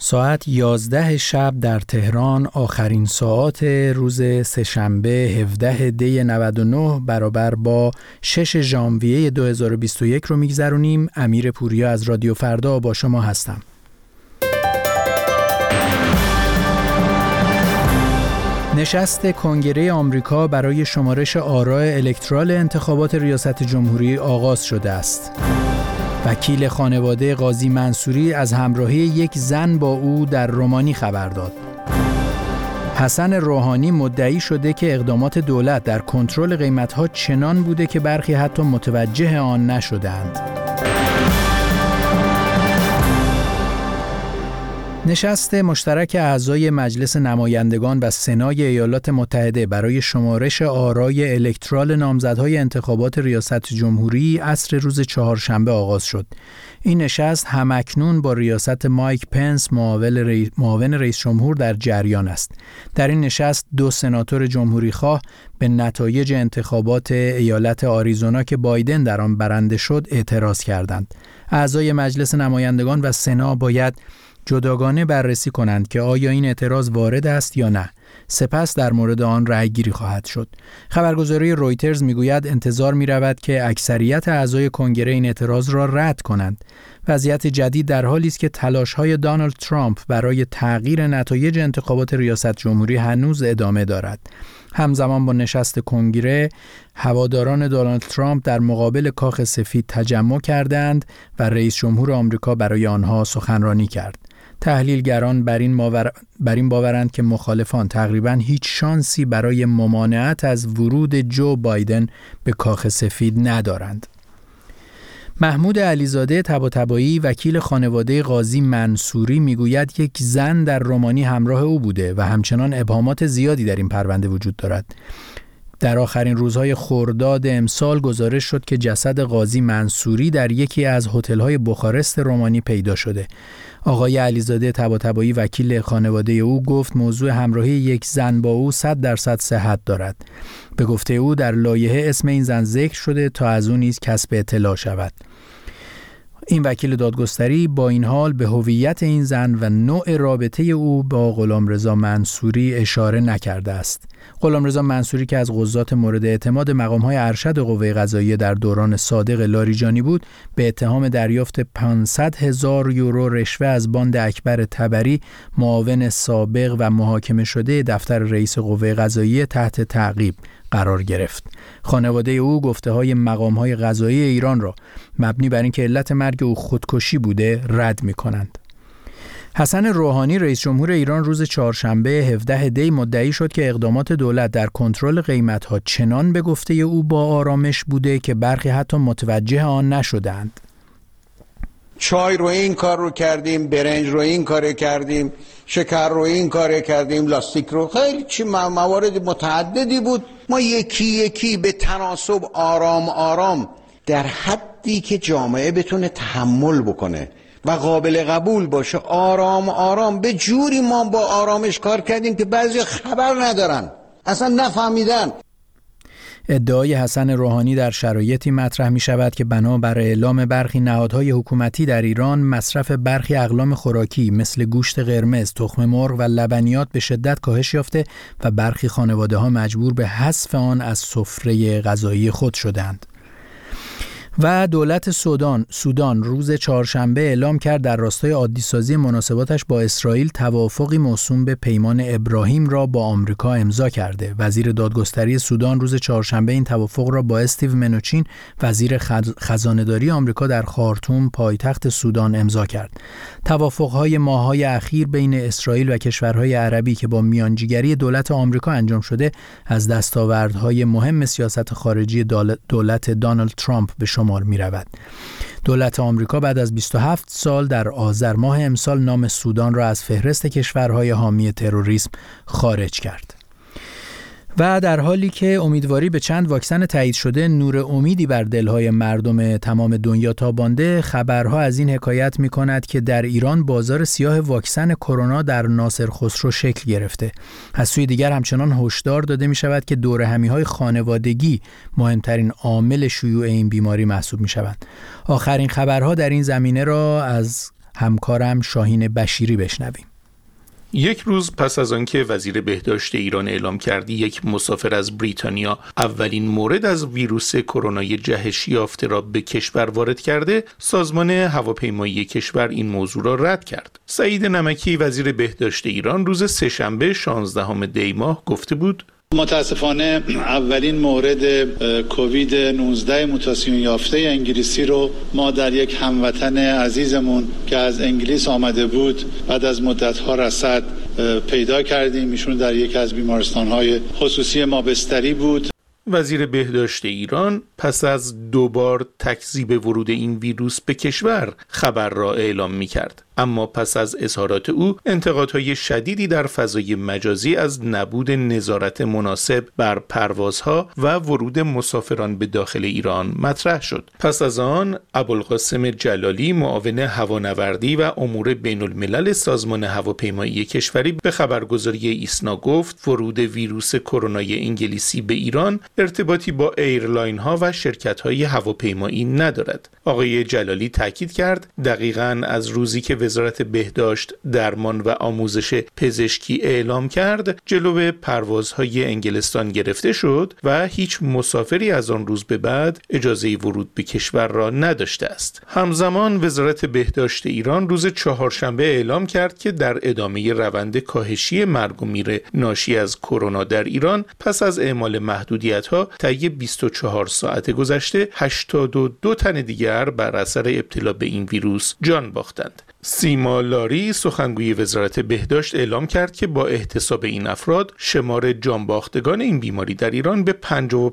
ساعت 11 شب در تهران آخرین ساعات روز سه‌شنبه 17 دی 99 برابر با 6 ژانویه 2021 رو میگذرونیم. امیر پوریا از رادیو فردا با شما هستم. نشست کنگره آمریکا برای شمارش آراء الکترال انتخابات ریاست جمهوری آغاز شده است. وکیل خانواده قاضی منصوری از همراهی یک زن با او در رومانی خبر داد. حسن روحانی مدعی شده که اقدامات دولت در کنترل قیمت‌ها چنان بوده که برخی حتی متوجه آن نشدند. نشست مشترک اعضای مجلس نمایندگان و سنای ایالات متحده برای شمارش آرای الکترال نامزدهای انتخابات ریاست جمهوری عصر روز چهارشنبه آغاز شد. این نشست همکنون با ریاست مایک پنس معاون رئیس جمهور در جریان است. در این نشست 2 سناتور جمهوری خواه به نتایج انتخابات ایالت آریزونا که بایدن در آن برنده شد اعتراض کردند. اعضای مجلس نمایندگان و سنا باید جداگانه بررسی کنند که آیا این اعتراض وارد است یا نه. سپس در مورد آن رأی‌گیری خواهد شد. خبرگزاری رویترز میگوید انتظار می‌رود که اکثریت اعضای کنگره این اعتراض را رد کنند. وضعیت جدید در حالی است که تلاش‌های دونالد ترامپ برای تغییر نتایج انتخابات ریاست جمهوری هنوز ادامه دارد. همزمان با نشست کنگره، هواداران دونالد ترامپ در مقابل کاخ سفید تجمع کردند و رئیس جمهور آمریکا برای آنها سخنرانی کرد. تحلیلگران بر این باورند که مخالفان تقریباً هیچ شانسی برای ممانعت از ورود جو بایدن به کاخ سفید ندارند. محمود علیزاده طباطبایی وکیل خانواده قاضی منصوری میگوید یک زن در رومانی همراه او بوده و همچنان ابهامات زیادی در این پرونده وجود دارد. در آخرین روزهای خرداد امسال گزارش شد که جسد قاضی منصوری در یکی از هتل‌های بخارست رومانی پیدا شده. آقای علیزاده طباطبایی وکیل خانواده او گفت موضوع همراهی یک زن با او 100% صحت دارد. به گفته او در لایحه اسم این زن ذکر شده تا از او نیز کسب اطلاع شود. این وکیل دادگستری با این حال به هویت این زن و نوع رابطه او با غلامرضا منصوری اشاره نکرده است. غلامرضا منصوری که از قضات مورد اعتماد مقام‌های ارشد قوه قضاییه در دوران صادق لاریجانی بود، به اتهام دریافت 500,000 یورو رشوه از باند اکبر طبری، معاون سابق و محاکمه شده دفتر رئیس قوه قضاییه، تحت تعقیب قرار گرفت. خانواده او گفته‌های مقام‌های قضایی ایران را مبنی بر اینکه علت مرگ او خودکشی بوده رد می‌کنند. حسن روحانی رئیس جمهور ایران روز چهارشنبه 17 دی مدعی شد که اقدامات دولت در کنترل قیمت‌ها چنان به گفته او با آرامش بوده که برخی حتی متوجه آن نشدند. چای رو این کار رو کردیم، برنج رو این کار کردیم، شکر رو این کار کردیم، لاستیک رو، خیلی چی موارد متعددی بود. ما یکی یکی به تناسب آرام آرام در حدی که جامعه بتونه تحمل بکنه و قابل قبول باشه آرام آرام به جوری ما با آرامش کار کردیم که بعضی خبر ندارن، اصلا نفهمیدن. ادعای حسن روحانی در شرایطی مطرح می شود که بنابر اعلام برخی نهادهای حکومتی در ایران مصرف برخی اقلام خوراکی مثل گوشت قرمز، تخم مرغ و لبنیات به شدت کاهش یافته و برخی خانواده‌ها مجبور به حذف آن از سفره غذایی خود شدند. و دولت سودان روز چهارشنبه اعلام کرد در راستای عادی‌سازی مناسباتش با اسرائیل توافقی موسوم به پیمان ابراهیم را با آمریکا امضا کرده. وزیر دادگستری سودان روز چهارشنبه این توافق را با استیو منوچین وزیر خزانه‌داری آمریکا در خارتوم پایتخت سودان امضا کرد. توافق‌های ماه‌های اخیر بین اسرائیل و کشورهای عربی که با میانجیگری دولت آمریکا انجام شده از دستاوردهای مهم سیاست خارجی دولت دونالد ترامپ به شمار می رود. دولت آمریکا بعد از 27 سال در آذر ماه امسال نام سودان را از فهرست کشورهای حامی تروریسم خارج کرد. و در حالی که امیدواری به چند واکسن تایید شده نور امیدی بر دلهای مردم تمام دنیا تابانده، خبرها از این حکایت می کند که در ایران بازار سیاه واکسن کرونا در ناصر خسرو شکل گرفته. از سوی دیگر همچنان هشدار داده می شود که دورهمی‌های خانوادگی مهمترین عامل شیوع این بیماری محسوب می شوند. آخرین خبرها در این زمینه را از همکارم شاهین بشیری بشنویم. یک روز پس از آنکه وزیر بهداشت ایران اعلام کرد یک مسافر از بریتانیا اولین مورد از ویروس کرونا جهش یافته را به کشور وارد کرده، سازمان هواپیمایی کشور این موضوع را رد کرد. سعید نمکی وزیر بهداشت ایران روز سه‌شنبه 16 دی ماه گفته بود: متاسفانه اولین مورد کووید 19 موتاسیون یافته انگلیسی رو ما در یک هموطن عزیزمون که از انگلیس آمده بود بعد از مدت‌ها رصد پیدا کردیم. ایشون در یک از بیمارستان‌های خصوصی مابستری بود. وزیر بهداشت ایران پس از 2 بار تکذیب ورود این ویروس به کشور خبر را اعلام می‌کرد، اما پس از اظهارات او انتقادهای شدیدی در فضای مجازی از نبود نظارت مناسب بر پروازها و ورود مسافران به داخل ایران مطرح شد. پس از آن ابوالقاسم جلالی معاون هوانوردی و امور بین الملل سازمان هواپیمایی کشوری به خبرگزاری ایسنا گفت ورود ویروس کرونا انگلیسی به ایران ارتباطی با ایرلاین ها و شرکت های هواپیمایی ندارد. آقای جلالی تاکید کرد دقیقاً از روزی که وزارت بهداشت، درمان و آموزش پزشکی اعلام کرد جلو پروازهای انگلستان گرفته شد و هیچ مسافری از آن روز به بعد اجازه ورود به کشور را نداشته است. همزمان وزارت بهداشت ایران روز چهارشنبه اعلام کرد که در ادامه روند کاهشی مرگ و میر ناشی از کرونا در ایران پس از اعمال محدودیت‌ها طی 24 ساعت گذشته 82 تن دیگر بر اثر ابتلا به این ویروس جان باختند. سیما لاری سخنگوی وزارت بهداشت اعلام کرد که با احتساب این افراد شمار جانباختگان این بیماری در ایران به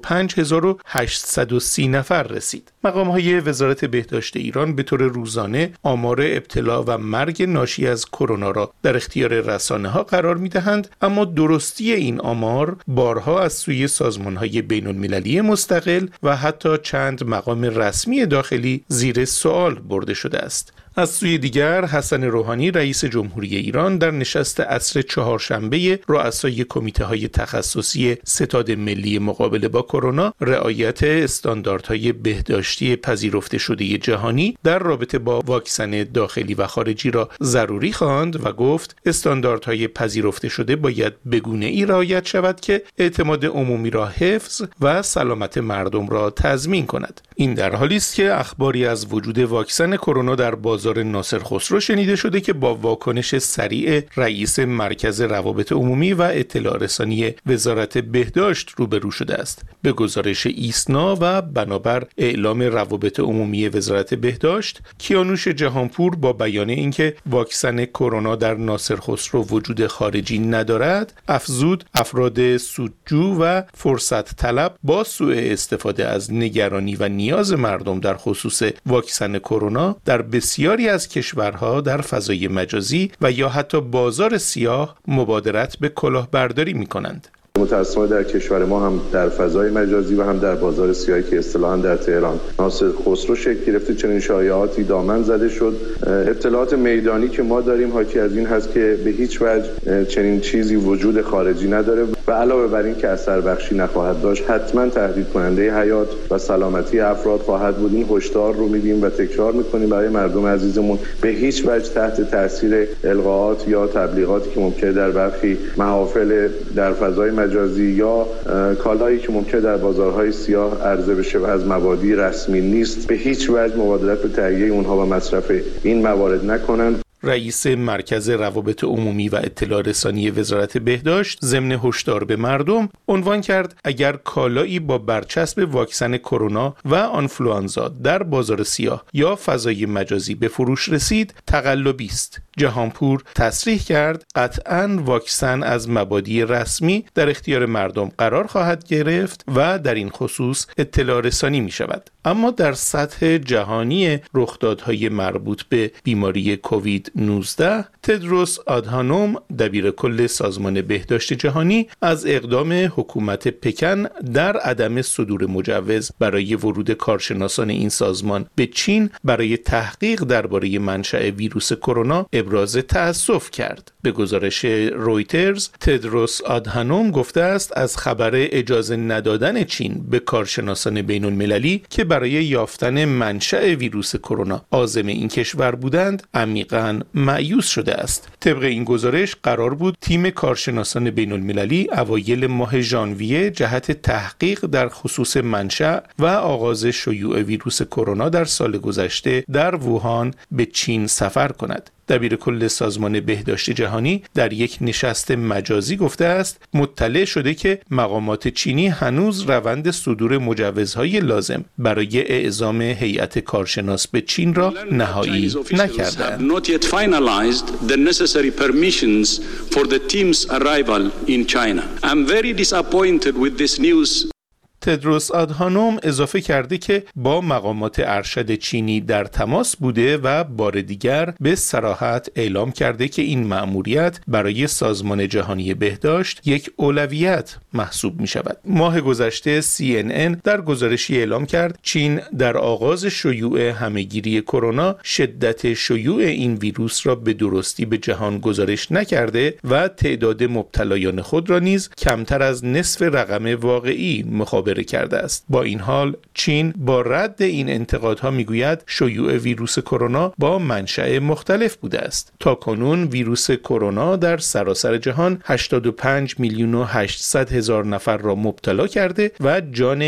55830 نفر رسید. مقام‌های وزارت بهداشت ایران به طور روزانه آمار ابتلا و مرگ ناشی از کرونا را در اختیار رسانه‌ها قرار می‌دهند، اما درستی این آمار بارها از سوی سازمان‌های بین‌المللی مستقل و حتی چند مقام رسمی داخلی زیر سوال برده شده است. از سوی دیگر حسن روحانی رئیس جمهوری ایران در نشست عصر چهارشنبه رؤسای کمیته‌های تخصصی ستاد ملی مقابله با کرونا رعایت استانداردهای بهداشتی پذیرفته شده جهانی در رابطه با واکسن داخلی و خارجی را ضروری خواند و گفت استانداردهای پذیرفته شده باید به گونه‌ای رعایت شود که اعتماد عمومی را حفظ و سلامت مردم را تضمین کند. این در حالی است که اخباری از وجود واکسن کرونا در بازار ناصر خسرو شنیده شده که با واکنش سریع رئیس مرکز روابط عمومی و اطلاع رسانی وزارت بهداشت روبرو شده است. به گزارش ایسنا و بنابر اعلام روابط عمومی وزارت بهداشت، کیانوش جهانپور با بیان اینکه واکسن کرونا در ناصر خسرو وجود خارجی ندارد، افزود افراد سودجو و فرصت طلب با سوء استفاده از نگرانی و نیاز مردم در خصوص واکسن کرونا در بسیاری از کشورها در فضای مجازی و یا حتی بازار سیاه مبادرت به کلاهبرداری می‌کنند. متأسفانه در کشور ما هم در فضای مجازی و هم در بازار سیاهی که اصطلاحاً در تهران ناصر خسرو شکل گرفته چنین شایعاتی دامن زده شد. اطلاعات میدانی که ما داریم حاکی از این هست که به هیچ وجه چنین چیزی وجود خارجی نداره و علاوه بر این که اثر بخشی نخواهد داشت، حتما تهدید کننده حیات و سلامتی افراد خواهد بود. این هشدار رو میدیم و تکرار میکنیم برای مردم عزیزمون به هیچ وجه تحت تاثیر القاءات یا تبلیغاتی که ممکنه در برخی محافل در فضای مجازی یا کالایی که ممکنه در بازارهای سیاه عرضه بشه و از مبادی رسمی نیست، به هیچ وجه مبادرت به تهیه اونها و مصرف این موارد نکنند. رئیس مرکز روابط عمومی و اطلاع رسانی وزارت بهداشت ضمن هشدار به مردم عنوان کرد اگر کالایی با برچسب واکسن کرونا و آنفلوانزا در بازار سیاه یا فضای مجازی به فروش رسید تقلبی است. جهانپور تصریح کرد قطعاً واکسن از مبادی رسمی در اختیار مردم قرار خواهد گرفت و در این خصوص اطلاع رسانی می شود. اما در سطح جهانی رخدادهای مربوط به بیماری کووید کووید-19 تدروس آدهانوم دبیر کل سازمان بهداشت جهانی از اقدام حکومت پکن در عدم صدور مجوز برای ورود کارشناسان این سازمان به چین برای تحقیق درباره منشأ ویروس کرونا ابراز تأسف کرد. به گزارش رویترز تدروس آدهانوم گفته است از خبر اجازه ندادن چین به کارشناسان بین المللی که برای یافتن منشأ ویروس کرونا عازم این کشور بودند عمیقاً مایوس شده است. طبق این گزارش قرار بود تیم کارشناسان بین المللی اوایل ماه ژانویه جهت تحقیق در خصوص منشأ و آغاز شیوع ویروس کرونا در سال گذشته در ووهان به چین سفر کند. دبیر کل سازمان بهداشت جهانی در یک نشست مجازی گفته است مطلع شده که مقامات چینی هنوز روند صدور مجوزهای لازم برای اعزام هیئت کارشناس به چین را نهایی نکردند. تدروس آدهانوم اضافه کرده که با مقامات ارشد چینی در تماس بوده و بار دیگر به صراحت اعلام کرده که این مأموریت برای سازمان جهانی بهداشت یک اولویت محسوب می شود. ماه گذشته CNN در گزارشی اعلام کرد چین در آغاز شیوع همهگیری کرونا شدت شیوع این ویروس را به درستی به جهان گزارش نکرده و تعداد مبتلایان خود را نیز کمتر از نصف رقم واقعی مخابره کرده است. با این حال چین با رد این انتقادها میگوید شیوع ویروس کرونا با منشأ مختلف بوده است. تاکنون ویروس کرونا در سراسر جهان 85,800,000 نفر را مبتلا کرده و جان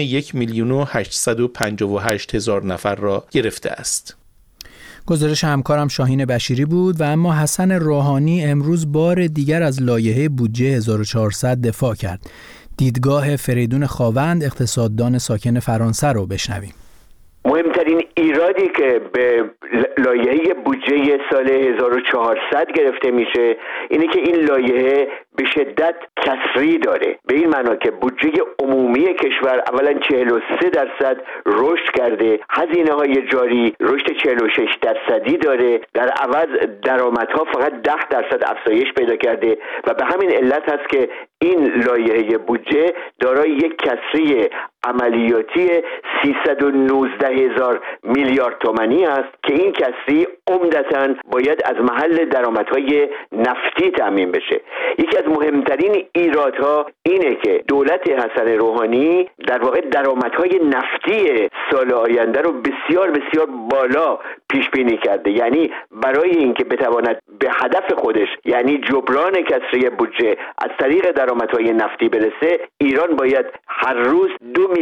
1,858,000 نفر را گرفته است. گزارش همکارم شاهین بشیری بود و اما حسن روحانی امروز بار دیگر از لایحه بودجه 1400 دفاع کرد. دیدگاه فریدون خاوند اقتصاددان ساکن فرانسه رو بشنویم. مهمترین ایرادی که به لایحه بودجه سال 1400 گرفته میشه اینه که این لایحه به شدت کسری داره، به این معنا که بودجه عمومی کشور اولا 43% رشد کرده، هزینه‌های جاری رشد 46% داره، در عوض درآمدها فقط 10% افزایش پیدا کرده و به همین علت هست که این لایحه بودجه دارای یک کسری عملیاتی 319,000 میلیارد تومانی است که این کسری عمدتاً باید از محل درآمدهای نفتی تامین بشه. یکی از مهمترین ایرادها اینه که دولت حسن روحانی در واقع درآمدهای نفتی سال آینده رو بسیار بسیار بالا پیش بینی کرده، یعنی برای اینکه بتواند به هدف خودش یعنی جبران کسری بودجه از طریق درآمدهای نفتی برسه، ایران باید هر روز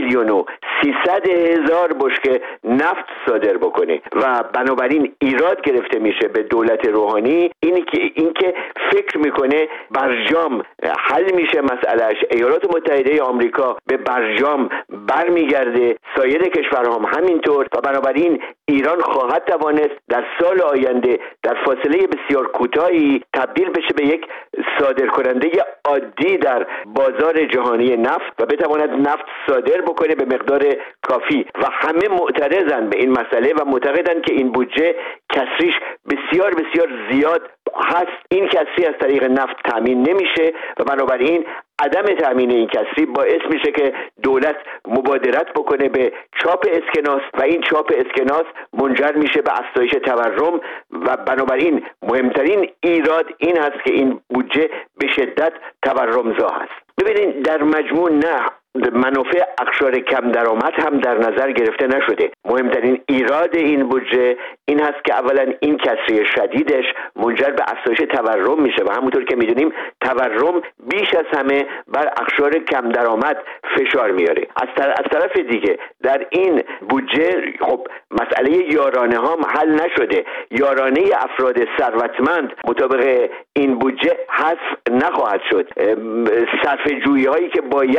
2,300,000 بشکه نفت صادر بکنه و بنابراین ایراد گرفته میشه به دولت روحانی اینکه فکر میکنه برجام حل میشه مسئلهش، ایالات متحده آمریکا به برجام برمیگرده، سایر کشورها هم همینطور و بنابراین ایران خواهد توانست در سال آینده در فاصله بسیار کوتاهی تبدیل بشه به یک صادرکننده عادی در بازار جهانی نفت و بتواند نفت صادر بکنه به مقدار کافی و همه معترضن به این مسئله و معتقدن که این بودجه کسریش بسیار بسیار زیاد هست. این کسری از طریق نفت تامین نمیشه و بنابراین عدم تامین این کسری باعث میشه که دولت مبادرت بکنه به چاپ اسکناس و این چاپ اسکناس منجر میشه به افزایش تورم و بنابراین مهمترین ایراد این هست که این بودجه به شدت تورمزا هست. ببینید در مجموع نه منافع اقشار کم درآمد هم در نظر گرفته نشده. مهمترین ایراد این بودجه این هست که اولا این کسری شدیدش منجر به افزایش تورم میشه و همونطور که میدونیم تورم بیش از همه بر اقشار کم درآمد فشار میاره. از طرف دیگه در این بودجه خب مسئله یارانه ها حل نشده. یارانه افراد ثروتمند مطابق این بودجه حذف نخواهد شد. صرفه جویی هایی که باید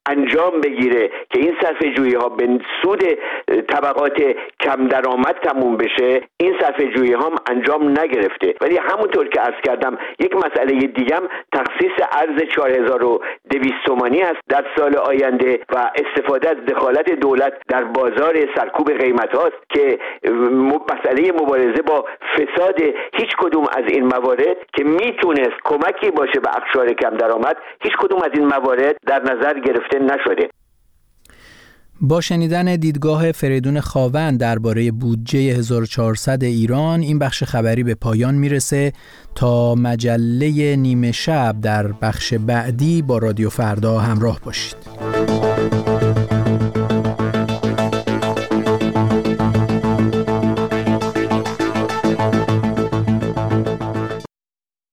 انجام بگیره که این صرفه‌جویی ها به سود طبقات کم درآمد تموم بشه، این صرفه‌جویی ها انجام نگرفته. ولی همونطور که عرض کردم یک مسئله دیگه هم تخصیص ارز 4200 تومانی است در سال آینده و استفاده از دخالت دولت در بازار سرکوب قیمت هاست که مسئله مبارزه با فساد هیچ کدوم از این موارد که میتونست کمکی باشه به اقشار کم درآمد، هیچ کدوم از این موارد در نظر گرفته نشده. با شنیدن دیدگاه فریدون خاوند درباره بودجه 1400 ایران، این بخش خبری به پایان میرسه. تا مجله نیمه شب در بخش بعدی با رادیو فردا همراه باشید.